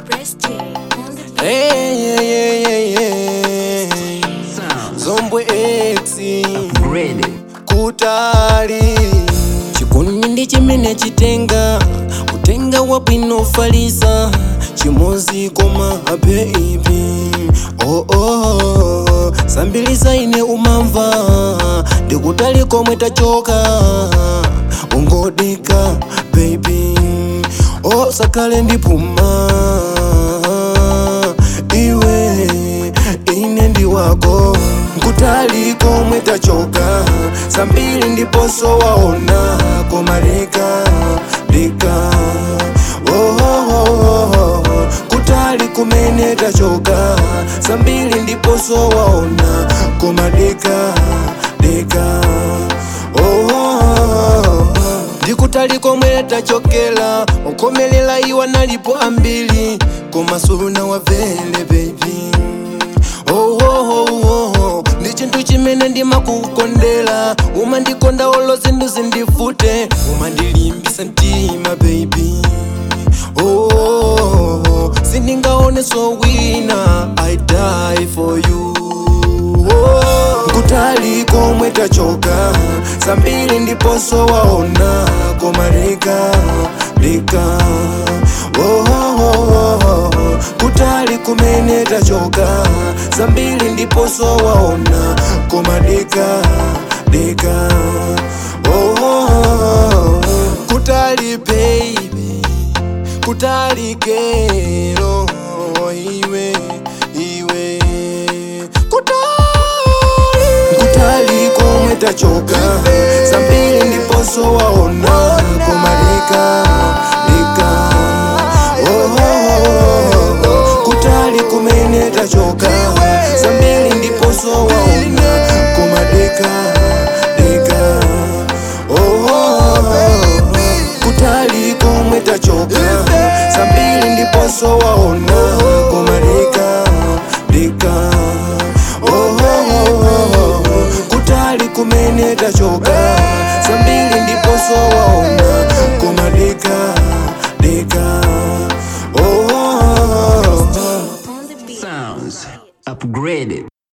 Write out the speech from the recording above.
Zombwe X kutali chikuni ndi chimene chitenga kutenga wabwino falisa chimozi koma baby sambiliza ine umamva ndikutali komwe tachoka ungodika baby sakale ndipuma iwe ine ndi wako kutali komwe tachoka sambili ndiponso waona komalika lika kutali kumene tachoka sambili ndiponso waona komalika lika ndikutali komwe tachokela ukomelela iwa nalipo ambili komasuna wavele baby ndi chinthu chimene ndimakukondela umandikonda olo zinthu zindifute umandilimbisa mtima baby sindingaoneso wina I die for you kutali komwe tachoka sambili ndiponso waona komalika lika kutali kumene tachoka sambili ndiponso waona komalika lika kutali baby kutali kero iwe kutali komwe tachoka sambili ndiponso waona komalika lika kutali kumene tachoka sambili ndiponso waona komalika lika kutali komwe tachoka sambili ndiponso waona komalika lika kutali kumene tachoka